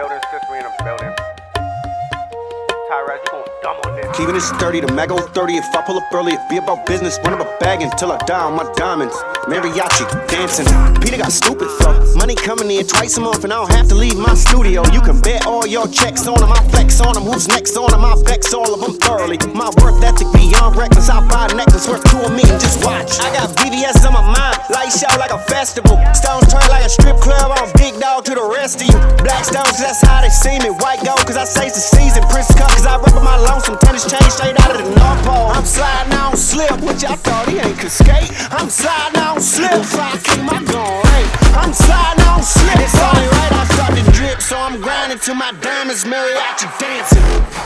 building, sister in the building. Tyrese, you gon' dumb on this. Keeping it sturdy, the Mago 30. If I pull up early, it be about business. Run up a bag until I die on my diamonds. Mariachi dancing. Peter got stupid fuck. Money coming in twice a month, and I don't have to leave my studio. You can bet all your checks on them. I flex on them. Who's next on them? I vex all of them thoroughly. My worth ethic beyond reckless. I buy a necklace worth 2 of me and just watch. I got VVS on my mind. Lights out like a festival. Stones turn like a strip club. I'm big dog to the rest of you. Black stones, cause that's how they see me. White gold, cause I say it's the season. Prince Cup, cause I rep my lonesome. Tennis chain straight out of the North Pole. I'm sliding on slip, which I thought he ain't could skate. I'm sliding on slip, if I keep my gun right. I'm sliding on slip. It's only right I start to drip, so I'm grinding till my diamonds mariachi dancing.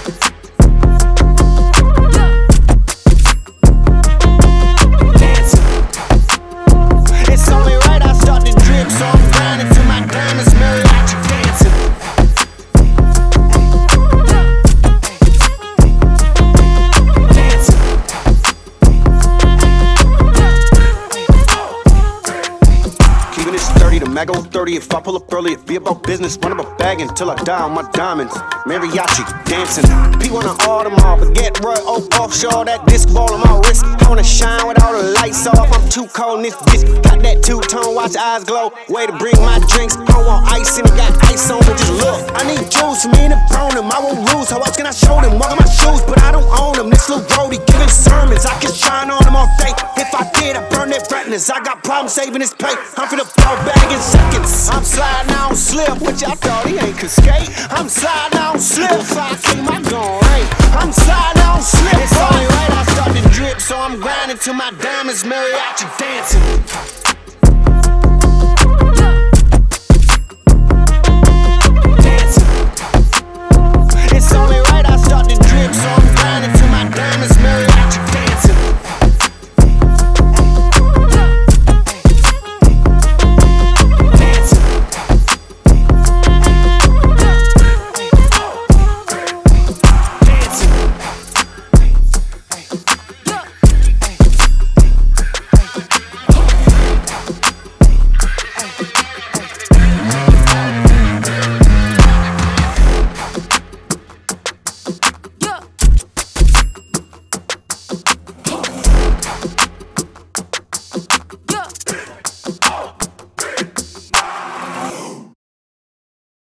It's only right I start to drip, so I'm grinding till my diamonds mariachi dancing. Keeping it sturdy, the Mago 30. If I pull up early, it be about business. Run up a bag until I die on my diamonds. Mariachi dancing. P1 on Audemars, but get right offshore. That disc ball on my wrist. I wanna shine with all the lights off. I'm too cold in this bitch. Got that two-tone, watch eyes glow. Way to bring my drinks. I don't want ice in it, got ice on it. Just look. I need juice for me to burn them. I won't lose. How else can I show them? Walking my shoes, but I don't own them. This little roadie giving sermons. I can shine on them all day. If I did, I burn their retinas. I got problems saving this pay. I'm finna blow bag in seconds. I'm sliding on slip, which I thought he ain't could skate. I'm sliding on slip, if I keep my gun right. I'm sliding on slip. It's only right I start to drip, so I'm grinding till my diamonds mariachi dancing.